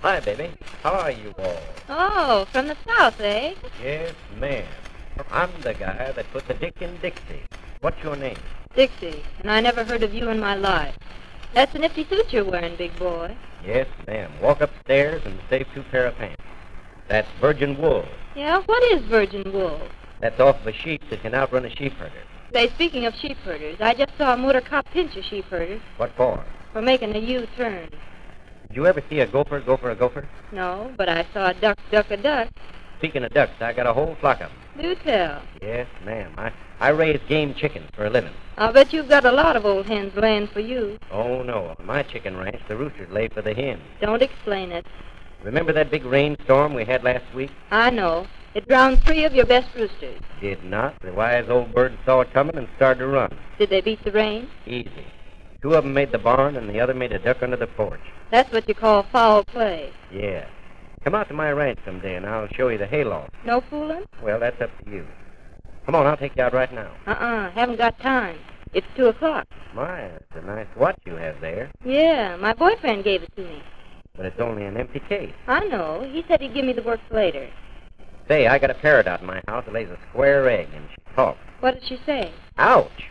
Hi, baby. How are you all? Oh, from the South, eh? Yes, ma'am. I'm the guy that put the Dick in Dixie. What's your name? Dixie, and I never heard of you in my life. That's a nifty suit you're wearing, big boy. Yes, ma'am. Walk upstairs and save 2 pair of pants. That's virgin wool. Yeah, what is virgin wool? That's off of a sheep that can outrun a sheep herder. Say, speaking of sheep herders, I just saw a motor cop pinch a sheep herder What for? for making a U-turn. Did you ever see a gopher go for a gopher? No, but I saw a duck duck a duck. Speaking of ducks, I got a whole flock of them. Do tell. Yes, ma'am. I raise game chickens for a living. I'll bet you've got a lot of old hens laying for you. Oh, no. On my chicken ranch, the roosters lay for the hens. Don't explain it. Remember that big rainstorm we had last week? I know. It drowned 3 of your best roosters. Did not. The wise old bird saw it coming and started to run. Did they beat the rain? Easy. 2 of them made the barn, and the other made a duck under the porch. That's what you call foul play. Yeah. Come out to my ranch someday, and I'll show you the hayloft. No fooling? Well, that's up to you. Come on, I'll take you out right now. Haven't got time. It's 2 o'clock. My, it's a nice watch you have there. Yeah, my boyfriend gave it to me. But it's only an empty case. I know. He said he'd give me the works later. Say, I got a parrot out in my house that lays a square egg, and she talks. What did she say? Ouch!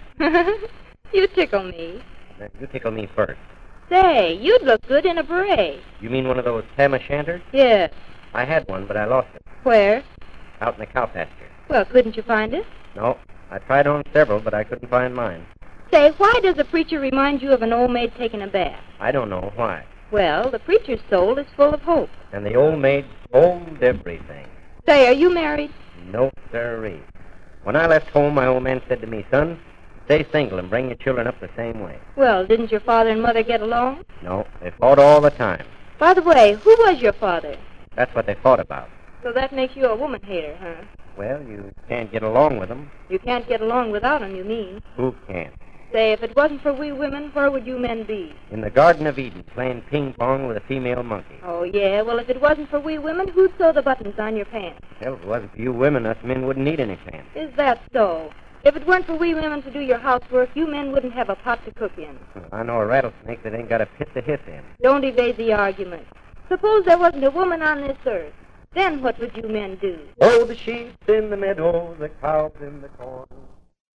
You tickle me. Now, you tickle me first. Say, you'd look good in a beret. You mean one of those tam o' shanters? Yes. I had one, but I lost it. Where? Out in the cow pasture. Well, couldn't you find it? No, I tried on several, but I couldn't find mine. Say, why does a preacher remind you of an old maid taking a bath? I don't know why. Well, the preacher's soul is full of hope. And the old maid owned everything. Say, are you married? No, sirree. When I left home, my old man said to me, son, stay single and bring your children up the same way. Well, didn't your father and mother get along? No, they fought all the time. By the way, who was your father? That's what they fought about. So that makes you a woman hater, huh? Well, you can't get along with them. You can't get along without 'em, you mean. Who can't? Say, if it wasn't for we women, where would you men be? In the Garden of Eden, playing ping-pong with a female monkey. Oh, yeah? Well, if it wasn't for we women, who'd sew the buttons on your pants? Well, if it wasn't for you women, us men wouldn't need any pants. Is that so? If it weren't for we women to do your housework, you men wouldn't have a pot to cook in. I know a rattlesnake that ain't got a pit to hiss in. Don't evade the argument. Suppose there wasn't a woman on this earth. Then what would you men do? Oh, the sheep's in the meadow, the cow's in the corn.